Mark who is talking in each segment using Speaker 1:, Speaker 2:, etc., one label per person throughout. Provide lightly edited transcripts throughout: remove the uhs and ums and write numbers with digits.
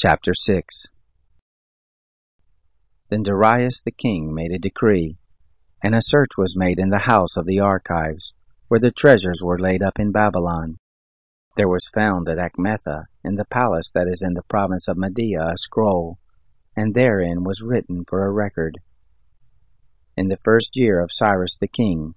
Speaker 1: Chapter 6. Then Darius the king made a decree, and a search was made in the house of the archives, where the treasures were laid up in Babylon. There was found at Achmetha, in the palace that is in the province of Media, a scroll, and therein was written for a record. In the first year of Cyrus the king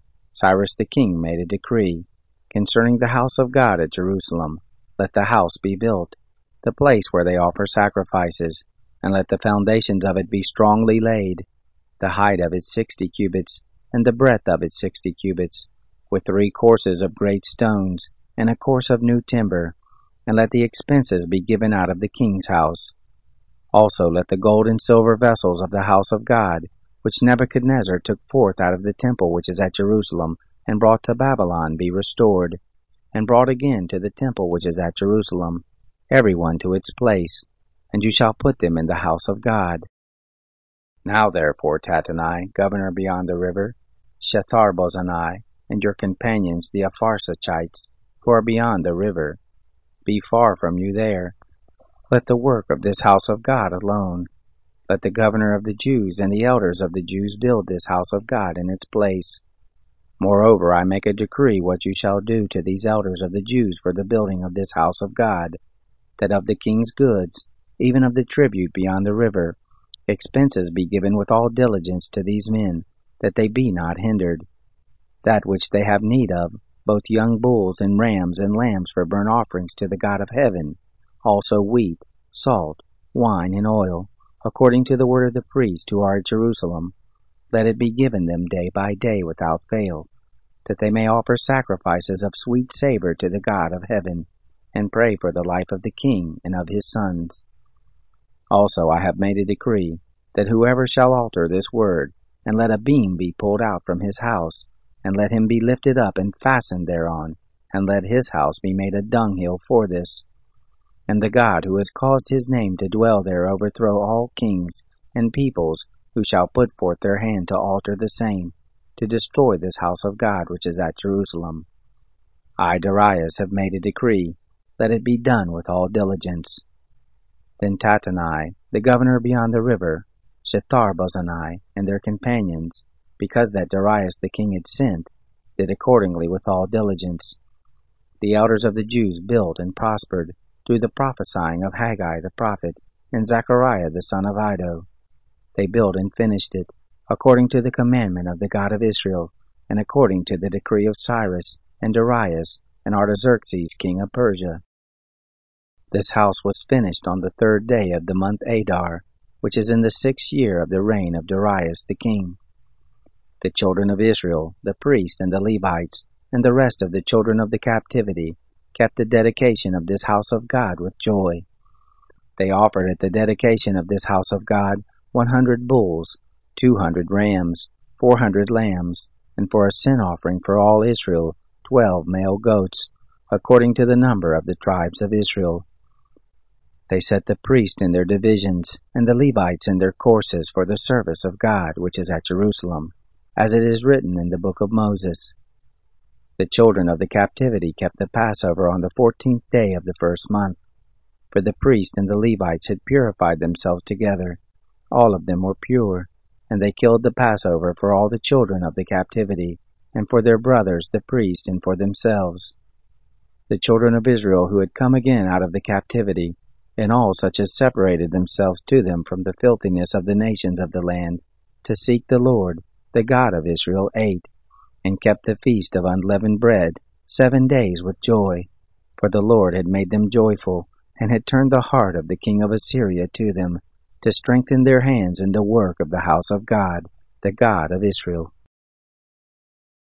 Speaker 1: made a decree concerning the house of God at Jerusalem. Let the house be built, the place where they offer sacrifices, and let the foundations of it be strongly laid, the height of it 60 cubits, and the breadth of it 60 cubits, with 3 courses of great stones, and a course of new timber, and let the expenses be given out of the king's house. Also let the gold and silver vessels of the house of God, which Nebuchadnezzar took forth out of the temple which is at Jerusalem, and brought to Babylon, be restored, and brought again to the temple which is at Jerusalem, every one to its place, and you shall put them in the house of God. Now therefore, Tattenai, governor beyond the river, Shethar-bozenai, and your companions the Apharsachites, who are beyond the river, be far from you there. Let the work of this house of God alone. Let the governor of the Jews and the elders of the Jews build this house of God in its place. Moreover, I make a decree what you shall do to these elders of the Jews for the building of this house of God, that of the king's goods, even of the tribute beyond the river, expenses be given with all diligence to these men, that they be not hindered. That which they have need of, both young bulls and rams and lambs for burnt offerings to the God of heaven, also wheat, salt, wine, and oil, according to the word of the priests who are at Jerusalem, let it be given them day by day without fail, that they may offer sacrifices of sweet savor to the God of heaven, and pray for the life of the king and of his sons. Also I have made a decree, that whoever shall alter this word, and let a beam be pulled out from his house, and let him be lifted up and fastened thereon, and let his house be made a dunghill for this. And the God who has caused his name to dwell there overthrow all kings and peoples who shall put forth their hand to alter the same, to destroy this house of God which is at Jerusalem. I, Darius, have made a decree, let it be done with all diligence. Then Tattenai, the governor beyond the river, Shethar-bozenai, and their companions, because that Darius the king had sent, did accordingly with all diligence. The elders of the Jews built and prospered, through the prophesying of Haggai the prophet, and Zechariah the son of Iddo. They built and finished it, according to the commandment of the God of Israel, and according to the decree of Cyrus, and Darius, and Artaxerxes king of Persia. This house was finished on the 3rd day of the month Adar, which is in the 6th year of the reign of Darius the king. The children of Israel, the priests and the Levites, and the rest of the children of the captivity, kept the dedication of this house of God with joy. They offered at the dedication of this house of God 100 bulls, 200 rams, 400 lambs, and for a sin offering for all Israel 12 male goats, according to the number of the tribes of Israel. They set the priests in their divisions, and the Levites in their courses for the service of God which is at Jerusalem, as it is written in the book of Moses. The children of the captivity kept the Passover on the 14th day of the 1st month, for the priests and the Levites had purified themselves together. All of them were pure, and they killed the Passover for all the children of the captivity, and for their brothers the priests, and for themselves. The children of Israel who had come again out of the captivity, and all such as separated themselves to them from the filthiness of the nations of the land, to seek the Lord, the God of Israel, ate, and kept the feast of unleavened bread 7 days with joy, for the Lord had made them joyful, and had turned the heart of the king of Assyria to them, to strengthen their hands in the work of the house of God, the God of Israel.